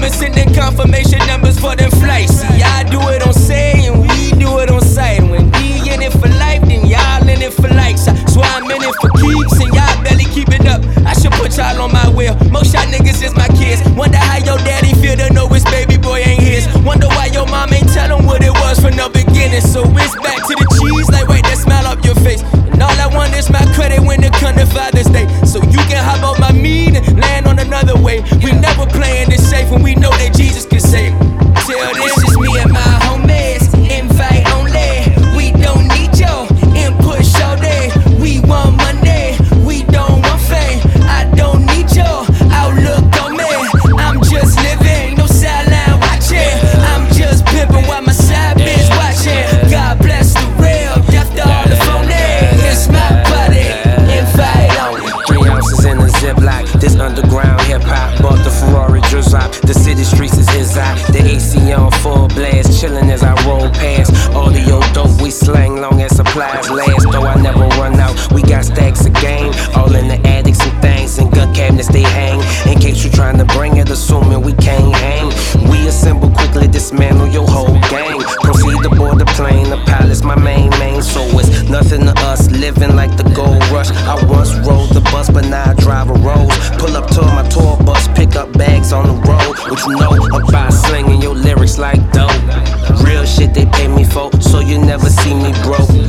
been sending confirmation numbers for them flights. See, I do it on say and we do it on sight. When we in it for life, then y'all in it for likes. So I'm in it for keeps and y'all barely keep it up. I should put y'all on my wheel. Most y'all niggas is my kids. Wonder how your daddy feel to know his baby boy ain't his. Wonder why your mom ain't tell him what it was from the beginning. So it's back to the cheese, like wipe that smile off your face. And all I want is my credit when it come to Father's Day. So you can hop on my meat and land on another way. We never playing this safe when we know that Jesus can save. Till this is me and my homies, invite only. We don't need your input, show day. We want Monday, we don't want fame. I don't need your outlook on me. I'm just living, no sideline watching. I'm just pimping while my side bitch watching. God bless the real, after all the phony. It's my party, invite only. 3 ounces in a Ziploc, this underground hip-hop. Bought the Ferrari Drizzop, the city streets is his eye. The AC on full blast, chillin' as I roll past. Audio dope, we slang long as supplies last. Though I never run out, we got stacks of game. All in the attics and things, and gun cabinets they hang. In case you trying to bring it, assuming we can't hang. We assemble quickly, dismantle your whole gang. Proceed to board the plane, the pilot's my main. So it's nothing to us, living like the gold rush. I once rode the bus, but now I drive a Rolls. Pull up to my tour bus, pick up bags on the road. What you know about slinging your lyrics like dope? Real shit they pay me for, so you never see me broke.